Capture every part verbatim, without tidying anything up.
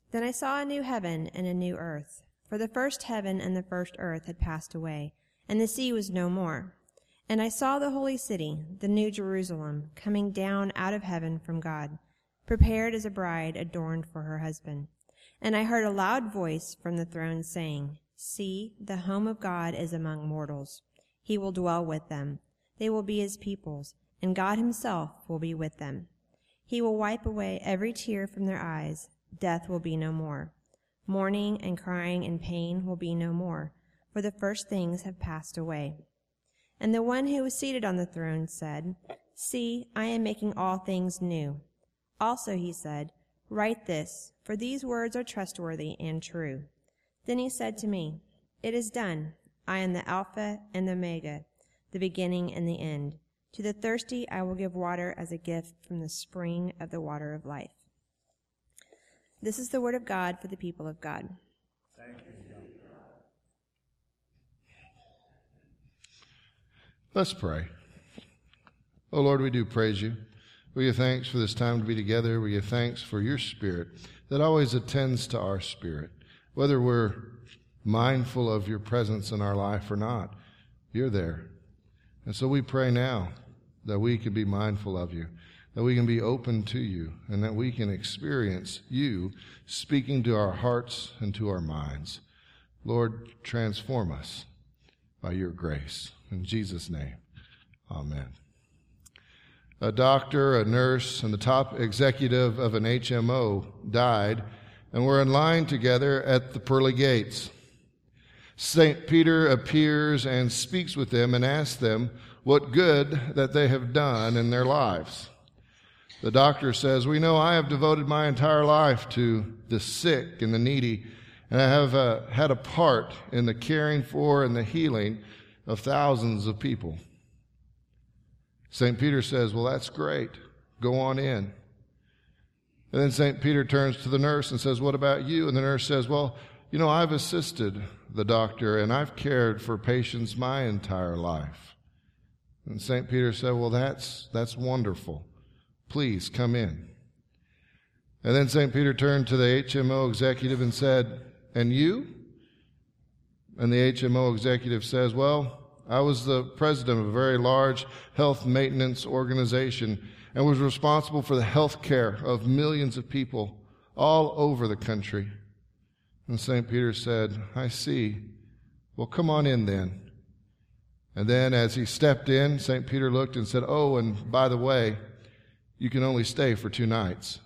Then I saw a new heaven and a new earth, for the first heaven and the first earth had passed away, and the sea was no more. And I saw the holy city, the new Jerusalem, coming down out of heaven from God, prepared as a bride adorned for her husband. And I heard a loud voice from the throne saying, See, the home of God is among mortals. He will dwell with them. They will be his peoples, and God himself will be with them. He will wipe away every tear from their eyes. Death will be no more. Mourning and crying and pain will be no more, for the first things have passed away. And the one who was seated on the throne said, See, I am making all things new. Also he said, Write this, for these words are trustworthy and true. Then he said to me, It is done. I am the Alpha and the Omega, the beginning and the end. To the thirsty I will give water as a gift from the spring of the water of life. This is the word of God for the people of God. Thank you, God. Let's pray. Oh Lord, we do praise you. We give thanks for this time to be together. We give thanks for your Spirit that always attends to our spirit. Whether we're mindful of your presence in our life or not, you're there. And so we pray now that we can be mindful of you, that we can be open to you, and that we can experience you speaking to our hearts and to our minds. Lord, transform us by your grace. In Jesus' name, amen. A doctor, a nurse, and the top executive of an H M O died and were in line together at the pearly gates. Saint Peter appears and speaks with them and asks them what good that they have done in their lives. The doctor says, We know I have devoted my entire life to the sick and the needy, and I have uh, had a part in the caring for and the healing of thousands of people. Saint Peter says, Well, that's great. Go on in. And then Saint Peter turns to the nurse and says, What about you? And the nurse says, Well, you know, I've assisted the doctor and I've cared for patients my entire life. And Saint Peter said, Well, that's that's wonderful. Please come in. And then Saint Peter turned to the H M O executive and said, And you? And the H M O executive says, Well, I was the president of a very large health maintenance organization and was responsible for the health care of millions of people all over the country. And Saint Peter said, I see. Well, come on in then. And then as he stepped in, Saint Peter looked and said, Oh, and by the way, you can only stay for two nights.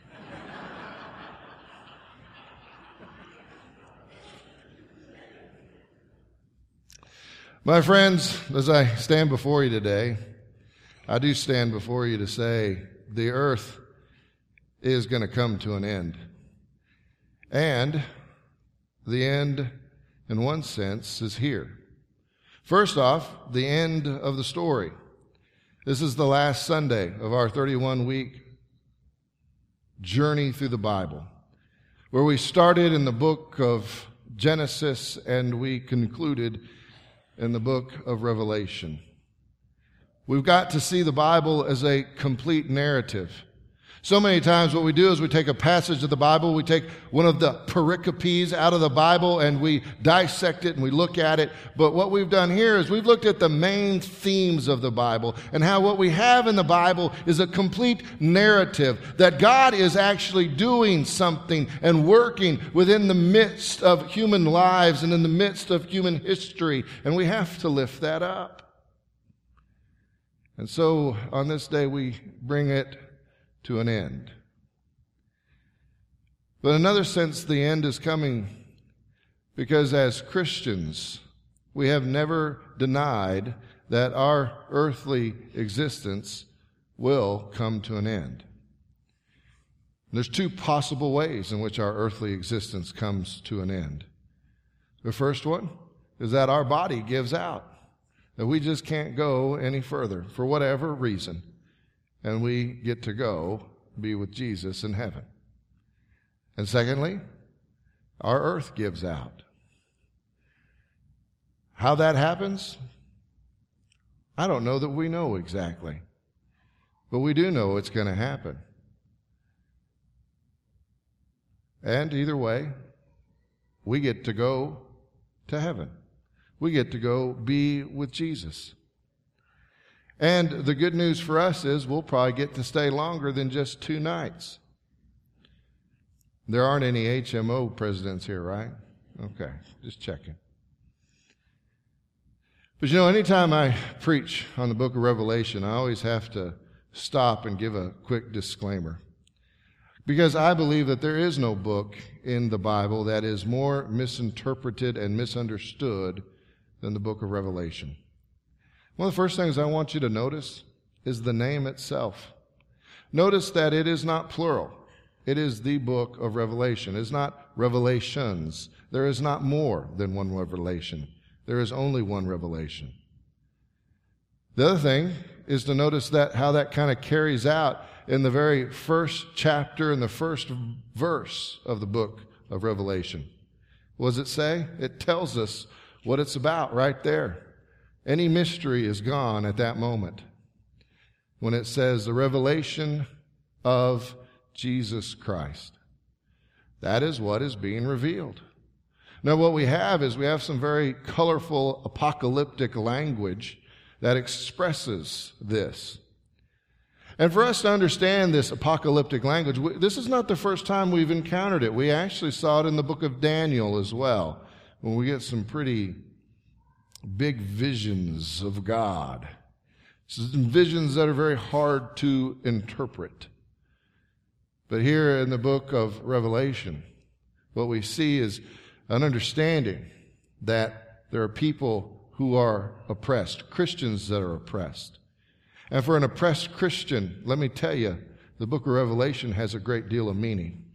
My friends, as I stand before you today, I do stand before you to say the earth is going to come to an end. And the end, in one sense, is here. First off, the end of the story. This is the last Sunday of our thirty-one week journey through the Bible, where we started in the book of Genesis and we concluded in the book of Revelation. We've got to see the Bible as a complete narrative. So many times what we do is we take a passage of the Bible, we take one of the pericopes out of the Bible and we dissect it and we look at it. But what we've done here is we've looked at the main themes of the Bible and how what we have in the Bible is a complete narrative that God is actually doing something and working within the midst of human lives and in the midst of human history. And we have to lift that up. And so on this day we bring it to an end. But in another sense, the end is coming because as Christians, we have never denied that our earthly existence will come to an end. There's two possible ways in which our earthly existence comes to an end. The first one is that our body gives out, that we just can't go any further for whatever reason. And we get to go be with Jesus in heaven. And secondly, our earth gives out. How that happens, I don't know that we know exactly. But we do know it's going to happen. And either way, we get to go to heaven. We get to go be with Jesus. And the good news for us is we'll probably get to stay longer than just two nights. There aren't any H M O presidents here, right? Okay, just checking. But you know, anytime I preach on the book of Revelation, I always have to stop and give a quick disclaimer. Because I believe that there is no book in the Bible that is more misinterpreted and misunderstood than the book of Revelation. One of the first things I want you to notice is the name itself. Notice that it is not plural. It is the book of Revelation. It is not revelations. There is not more than one revelation. There is only one revelation. The other thing is to notice that how that kind of carries out in the very first chapter and the first verse of the book of Revelation. What does it say? It tells us what it's about right there. Any mystery is gone at that moment when it says the revelation of Jesus Christ. That is what is being revealed. Now, what we have is we have some very colorful apocalyptic language that expresses this. And for us to understand this apocalyptic language, this is not the first time we've encountered it. We actually saw it in the book of Daniel as well, when we get some pretty big visions of God. Some visions that are very hard to interpret. But here in the book of Revelation, what we see is an understanding that there are people who are oppressed, Christians that are oppressed. And for an oppressed Christian, let me tell you, the book of Revelation has a great deal of meaning.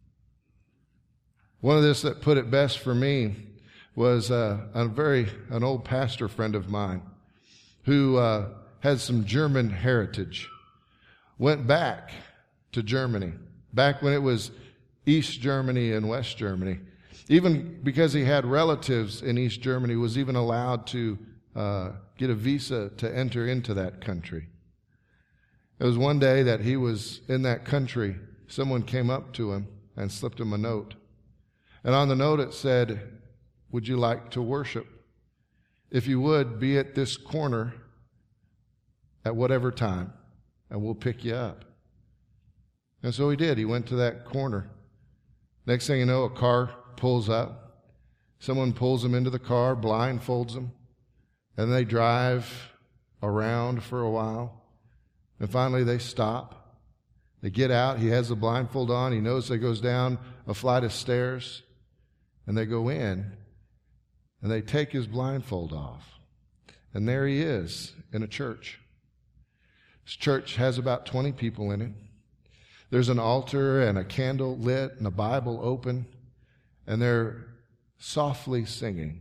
One of this that put it best for me was uh, a very an old pastor friend of mine who uh, had some German heritage. Went back to Germany, back when it was East Germany and West Germany. Even because he had relatives in East Germany, was even allowed to uh, get a visa to enter into that country. It was one day that he was in that country, someone came up to him and slipped him a note. And on the note it said, "Would you like to worship? If you would, be at this corner at whatever time, and we'll pick you up." And so he did. He went to that corner. Next thing you know, a car pulls up. Someone pulls him into the car, blindfolds him, and they drive around for a while. And finally they stop. They get out. He has the blindfold on. He knows that goes down a flight of stairs. And they go in, and they take his blindfold off. And there he is in a church. This church has about twenty people in it. There's an altar and a candle lit and a Bible open, and they're softly singing.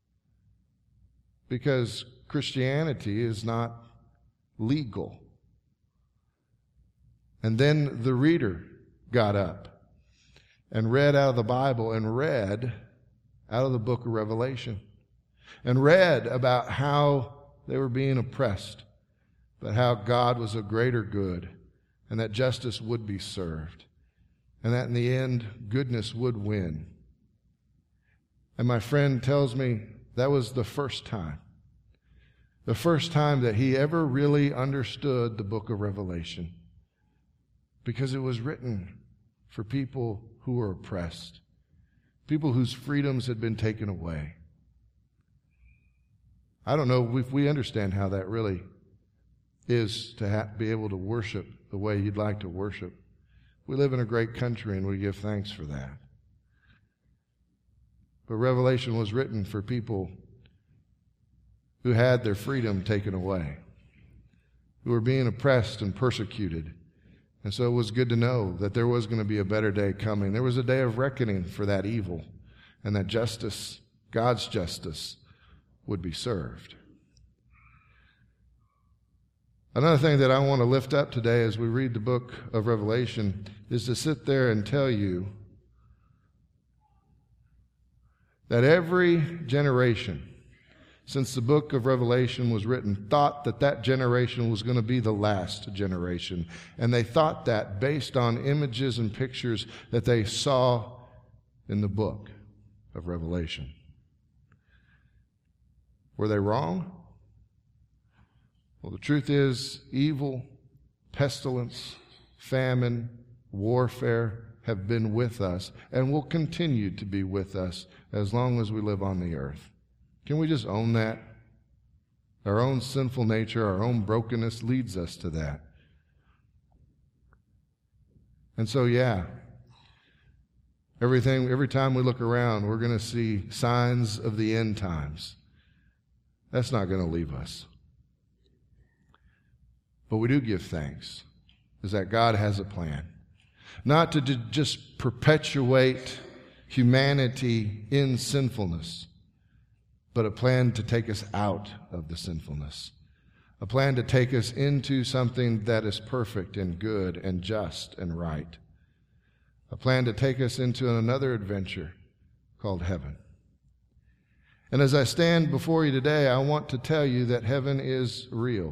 Because Christianity is not legal. And then the reader got up and read out of the Bible and read out of the book of Revelation and read about how they were being oppressed, but how God was a greater good and that justice would be served and that in the end goodness would win. And my friend tells me that was the first time, the first time that he ever really understood the book of Revelation, because it was written for people who were oppressed, people whose freedoms had been taken away. I don't know if we understand how that really is to ha- be able to worship the way you'd like to worship. We live in a great country and we give thanks for that. But Revelation was written for people who had their freedom taken away, who were being oppressed and persecuted. And so it was good to know that there was going to be a better day coming. There was a day of reckoning for that evil, and that justice, God's justice, would be served. Another thing that I want to lift up today as we read the book of Revelation is to sit there and tell you that every generation since the book of Revelation was written, thought that that generation was going to be the last generation. And they thought that based on images and pictures that they saw in the book of Revelation. Were they wrong? Well, the truth is, evil, pestilence, famine, warfare have been with us and will continue to be with us as long as we live on the earth. Can we just own that? Our own sinful nature, our own brokenness leads us to that. And so, yeah, everything, every time we look around, we're going to see signs of the end times. That's not going to leave us. But we do give thanks, is that God has a plan. Not to just perpetuate humanity in sinfulness, but a plan to take us out of the sinfulness. A plan to take us into something that is perfect and good and just and right. A plan to take us into another adventure called heaven. And as I stand before you today, I want to tell you that heaven is real.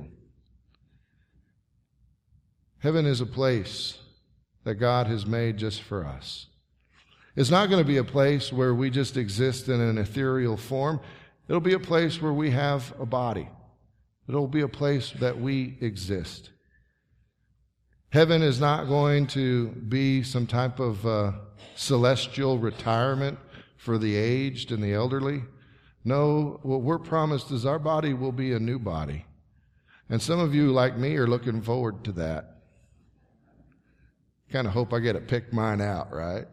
Heaven is a place that God has made just for us. It's not going to be a place where we just exist in an ethereal form. It'll be a place where we have a body. It'll be a place that we exist. Heaven is not going to be some type of uh, celestial retirement for the aged and the elderly. No, what we're promised is our body will be a new body. And some of you, like me, are looking forward to that. Kind of hope I get to pick mine out, right?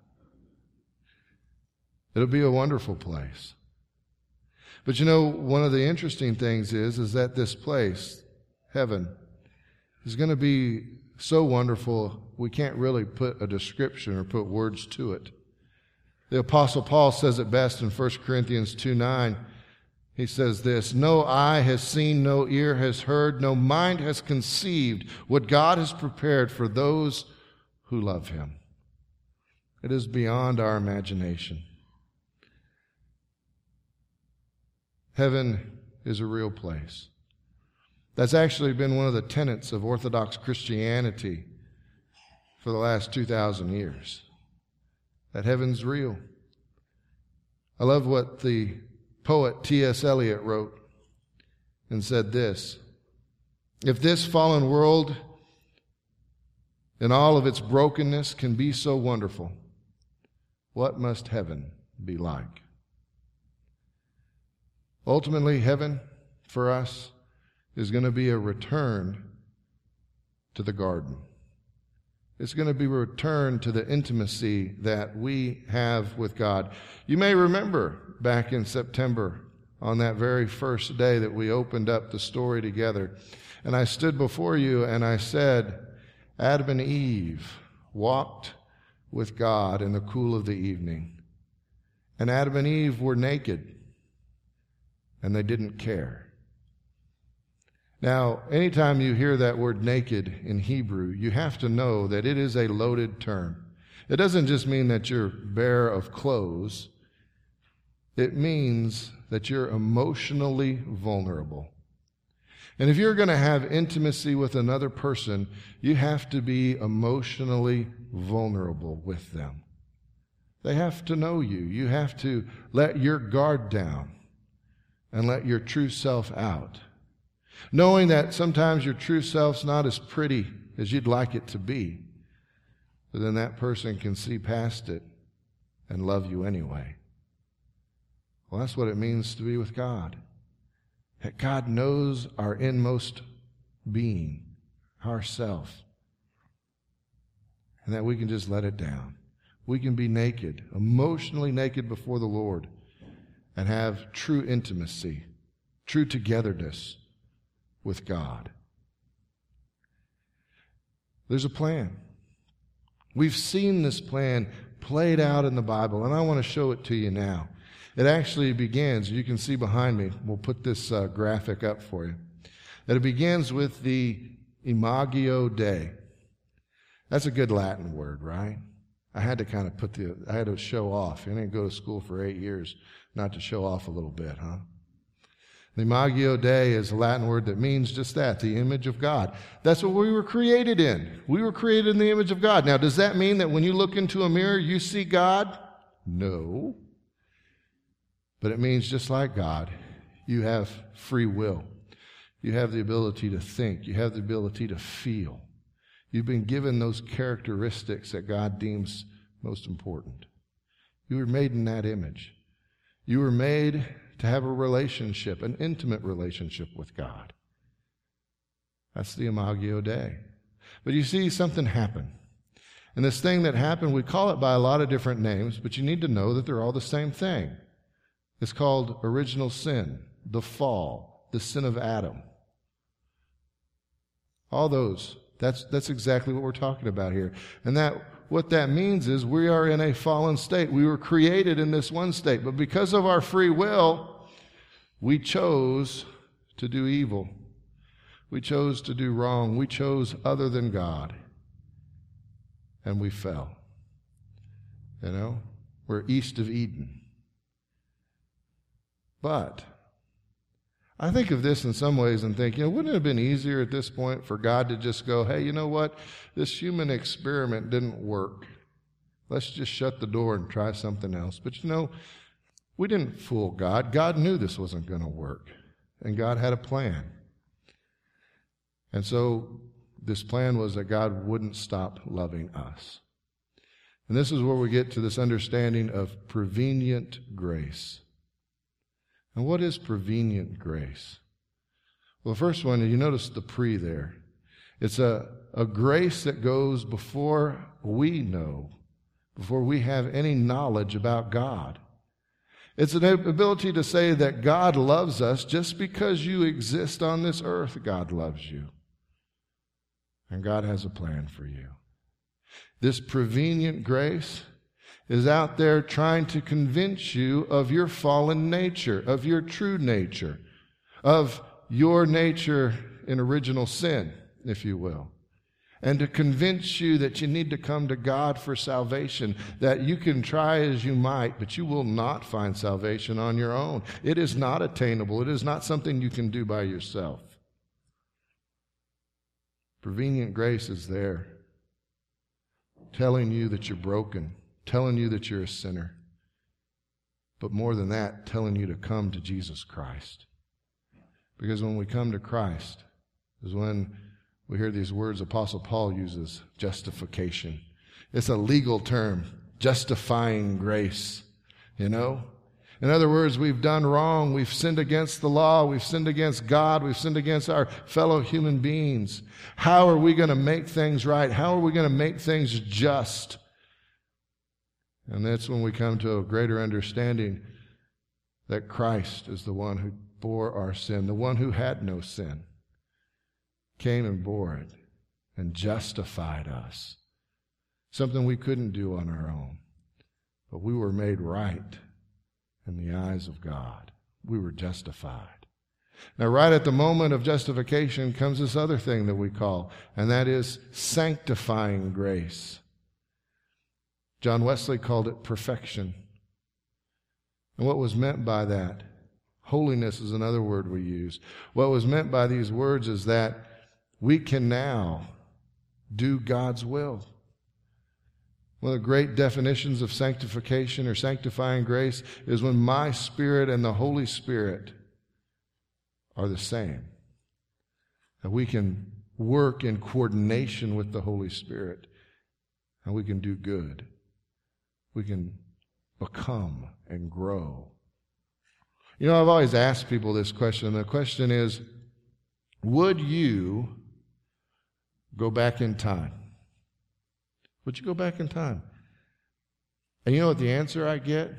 It'll be a wonderful place. But you know, one of the interesting things is, is that this place, heaven, is going to be so wonderful we can't really put a description or put words to it. The Apostle Paul says it best in First Corinthians two nine. He says this, "No eye has seen, no ear has heard, no mind has conceived what God has prepared for those who love Him." It is beyond our imagination. Heaven is a real place. That's actually been one of the tenets of Orthodox Christianity for the last two thousand years. That heaven's real. I love what the poet T S Eliot wrote and said this, "If this fallen world in all of its brokenness can be so wonderful, what must heaven be like?" Ultimately, heaven for us is going to be a return to the garden. It's going to be a return to the intimacy that we have with God. You may remember back in September, on that very first day that we opened up the story together, and I stood before you and I said, Adam and Eve walked with God in the cool of the evening. And Adam and Eve were naked, and they didn't care. Now, anytime you hear that word naked in Hebrew, you have to know that it is a loaded term. It doesn't just mean that you're bare of clothes. It means that you're emotionally vulnerable. And if you're going to have intimacy with another person, you have to be emotionally vulnerable with them. They have to know you. You have to let your guard down and let your true self out. Knowing that sometimes your true self's not as pretty as you'd like it to be, but then that person can see past it and love you anyway. Well, that's what it means to be with God. That God knows our inmost being, ourself, and that we can just let it down. We can be naked, emotionally naked before the Lord, and have true intimacy, true togetherness with God. There's a plan. We've seen this plan played out in the Bible, and I want to show it to you now. It actually begins, you can see behind me, we'll put this uh, graphic up for you, that it begins with the Imago Dei. That's a good Latin word, right? I had to kind of put the, I had to show off. I didn't go to school for eight years not to show off a little bit, huh? The Imago Dei is a Latin word that means just that, the image of God. That's what we were created in. We were created in the image of God. Now, does that mean that when you look into a mirror, you see God? No. But it means just like God, you have free will. You have the ability to think. You have the ability to feel. You've been given those characteristics that God deems most important. You were made in that image. You were made to have a relationship, an intimate relationship with God. That's the Imago Dei. But you see, something happened. And this thing that happened, we call it by a lot of different names, but you need to know that they're all the same thing. It's called original sin, the fall, the sin of Adam. All those. That's, that's exactly what we're talking about here. And that what that means is we are in a fallen state. We were created in this one state, but because of our free will, we chose to do evil. We chose to do wrong. We chose other than God. And we fell. You know, we're east of Eden. But I think of this in some ways and think, you know, wouldn't it have been easier at this point for God to just go, hey, you know what? This human experiment didn't work. Let's just shut the door and try something else. But you know, we didn't fool God. God knew this wasn't going to work. And God had a plan. And so this plan was that God wouldn't stop loving us. And this is where we get to this understanding of prevenient grace. And what is prevenient grace? Well, the first one, you notice the pre there. It's a, a grace that goes before we know, before we have any knowledge about God. It's an ability to say that God loves us just because you exist on this earth. God loves you. And God has a plan for you. This prevenient grace is out there trying to convince you of your fallen nature, of your true nature, of your nature in original sin, if you will, and to convince you that you need to come to God for salvation, that you can try as you might, but you will not find salvation on your own. It is not attainable. It is not something you can do by yourself. Prevenient grace is there, telling you that you're broken, telling you that you're a sinner, but more than that, telling you to come to Jesus Christ. Because when we come to Christ is when we hear these words Apostle Paul uses, justification. It's a legal term, justifying grace, you know? In other words, we've done wrong, we've sinned against the law, we've sinned against God, we've sinned against our fellow human beings. How are we going to make things right? How are we going to make things just? And that's when we come to a greater understanding that Christ is the one who bore our sin, the one who had no sin, came and bore it and justified us. Something we couldn't do on our own. But we were made right in the eyes of God. We were justified. Now, right at the moment of justification comes this other thing that we call, and that is sanctifying grace. John Wesley called it perfection. And what was meant by that? Holiness is another word we use. What was meant by these words is that we can now do God's will. One of the great definitions of sanctification or sanctifying grace is when my Spirit and the Holy Spirit are the same. And we can work in coordination with the Holy Spirit, and we can do good. We can become and grow. You know, I've always asked people this question. The question is, would you go back in time? Would you go back in time? And you know what the answer I get?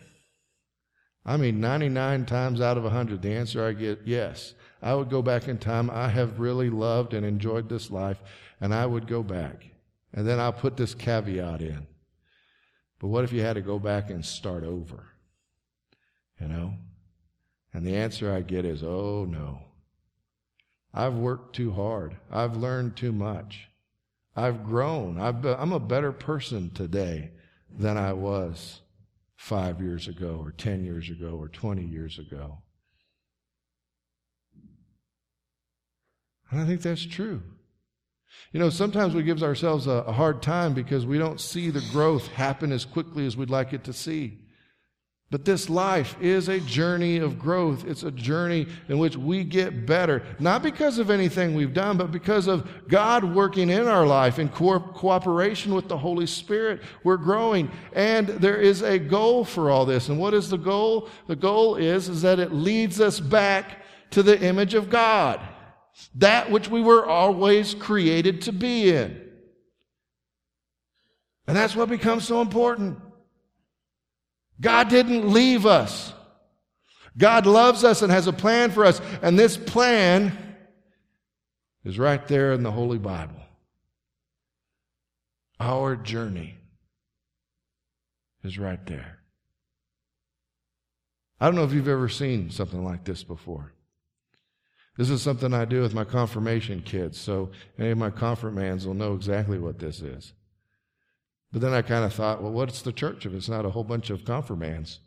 I mean, ninety-nine times out of one hundred, the answer I get, yes. I would go back in time. I have really loved and enjoyed this life, and I would go back. And then I'll put this caveat in. But what if you had to go back and start over? You know? And the answer I get is, oh, no. I've worked too hard. I've learned too much. I've grown. I've been, I'm a better person today than I was five years ago or ten years ago or twenty years ago. And I think that's true. You know, sometimes we give ourselves a, a hard time because we don't see the growth happen as quickly as we'd like it to see. But this life is a journey of growth. It's a journey in which we get better, not because of anything we've done, but because of God working in our life in co- cooperation with the Holy Spirit. We're growing, and there is a goal for all this. And what is the goal? The goal is, is that it leads us back to the image of God, that which we were always created to be in. And that's what becomes so important. God didn't leave us. God loves us and has a plan for us. And this plan is right there in the Holy Bible. Our journey is right there. I don't know if you've ever seen something like this before. This is something I do with my confirmation kids, so any of my confirmands will know exactly what this is. But then I kind of thought, well, what's the church if it's not a whole bunch of confirmands?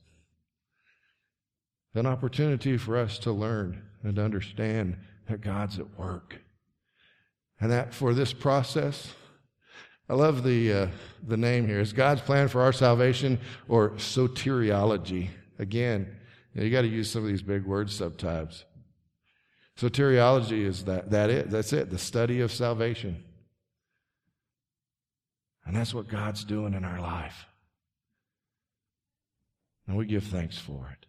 An opportunity for us to learn and to understand that God's at work. And that for this process, I love the uh, the name here. It's God's plan for our salvation, or soteriology. Again, you know, you got to use some of these big words sometimes. Soteriology is that, that it. That's it, the study of salvation. And that's what God's doing in our life. And we give thanks for it.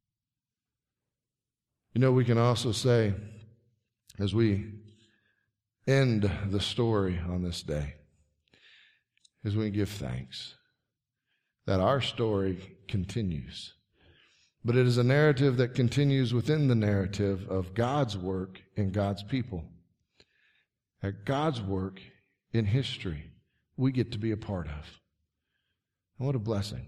You know, we can also say, as we end the story on this day, is we give thanks that our story continues. But it is a narrative that continues within the narrative of God's work in God's people. That God's work in history we get to be a part of. And what a blessing.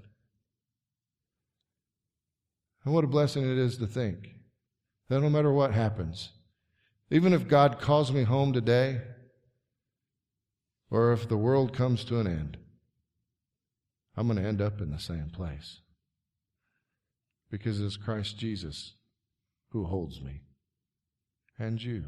And what a blessing it is to think that no matter what happens, even if God calls me home today, or if the world comes to an end, I'm going to end up in the same place. Because it's Christ Jesus who holds me and you.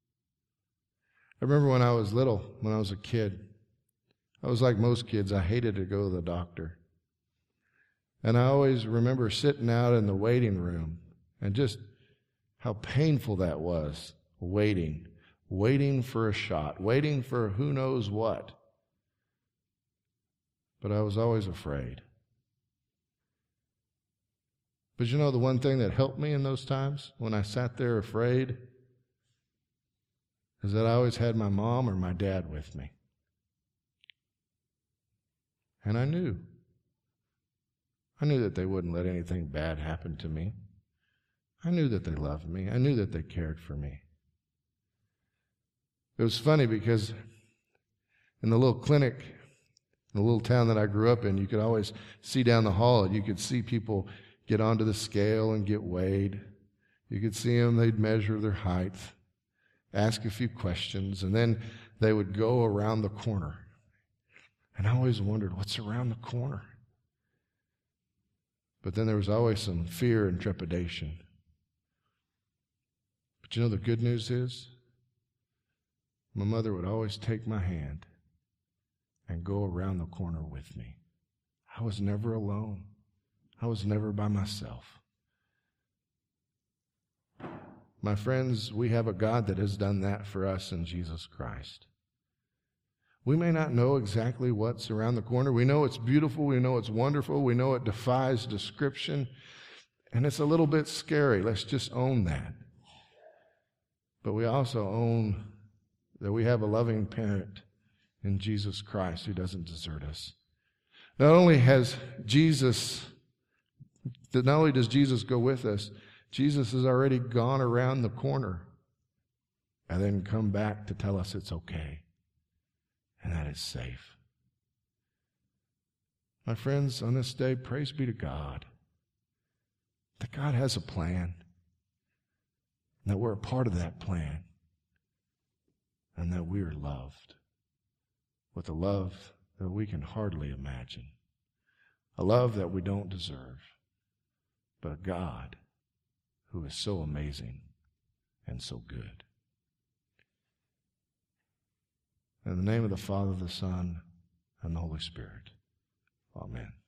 I remember when I was little, when I was a kid, I was like most kids. I hated to go to the doctor. And I always remember sitting out in the waiting room and just how painful that was, waiting, waiting for a shot, waiting for who knows what. But I was always afraid. But you know, the one thing that helped me in those times when I sat there afraid is that I always had my mom or my dad with me. And I knew. I knew that they wouldn't let anything bad happen to me. I knew that they loved me. I knew that they cared for me. It was funny because in the little clinic, in the little town that I grew up in, you could always see down the hall, and you could see people get onto the scale and get weighed. You could see them, they'd measure their height, ask a few questions, and then they would go around the corner. And I always wondered, what's around the corner? But then there was always some fear and trepidation. But you know, the good news is, my mother would always take my hand and go around the corner with me. I was never alone. I was never by myself. My friends, we have a God that has done that for us in Jesus Christ. We may not know exactly what's around the corner. We know it's beautiful. We know it's wonderful. We know it defies description. And it's a little bit scary. Let's just own that. But we also own that we have a loving parent in Jesus Christ who doesn't desert us. Not only has Jesus, not only does Jesus go with us, Jesus has already gone around the corner and then come back to tell us it's okay. And that it's safe. My friends, on this day, praise be to God that God has a plan, and that we're a part of that plan, and that we are loved with a love that we can hardly imagine, a love that we don't deserve, but a God who is so amazing and so good. In the name of the Father, the Son, and the Holy Spirit. Amen.